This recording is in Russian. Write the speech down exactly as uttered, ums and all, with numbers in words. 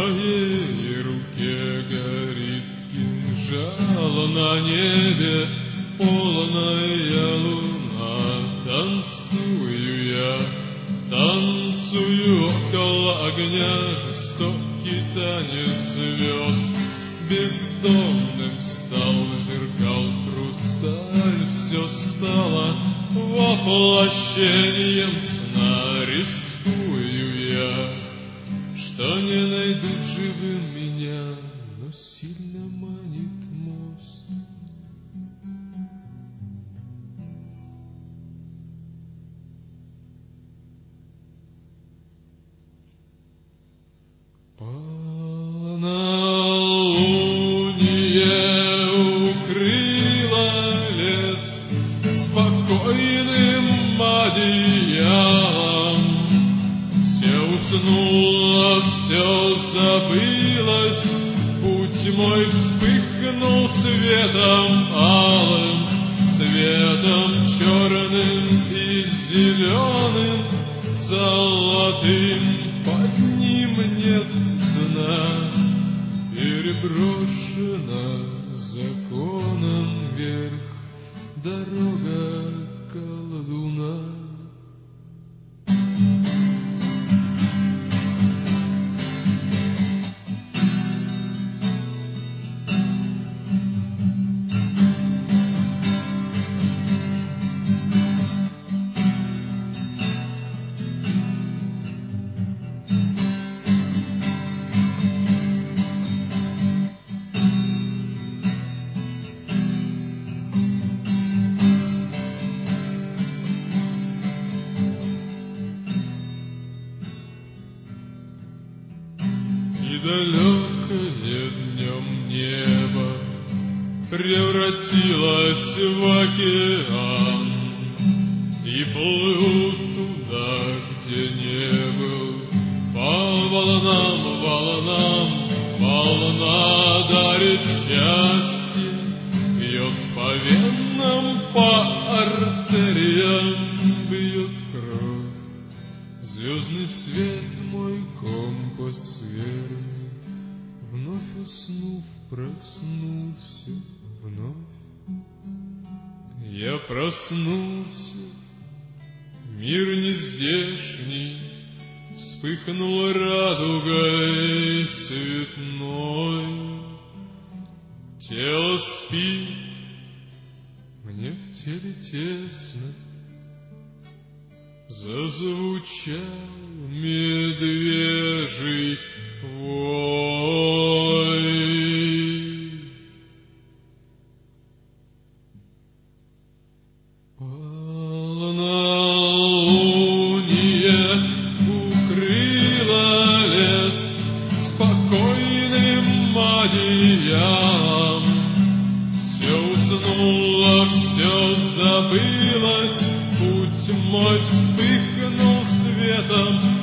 моей руке горит кинжал, на небе полная луна. Танцую я, танцую около огня, жестокий танец звезд. Бездомным стал зеркал хрусталь, все стало воплощением сна. Рискую я, что не найдут живым меня, но сильно манит мост. Полнолуние укрыло лес спокойным одеялом. Все уснуло, все забылось, путь мой вспыхнул светом алым, светом черным и зеленым, золотым. Под ним нет дна, переброшена законом вверх дорога колдуна. И далекое днем небо превратилось в океан, и плыву туда, где не был. По волнам, волнам, волна дарит счастье, бьет по венам, по артериям бьет кровь. Звездный свет мой компас верный, вновь уснув, проснулся вновь. Я проснулся, мир нездешний вспыхнул радугой цветной. Тело спит, мне в теле тесно, зазвучал медвежий вой. Полнолуние укрыло лес спокойным одеялом. Все уснуло, все забылось, путь мой вспыхнул светом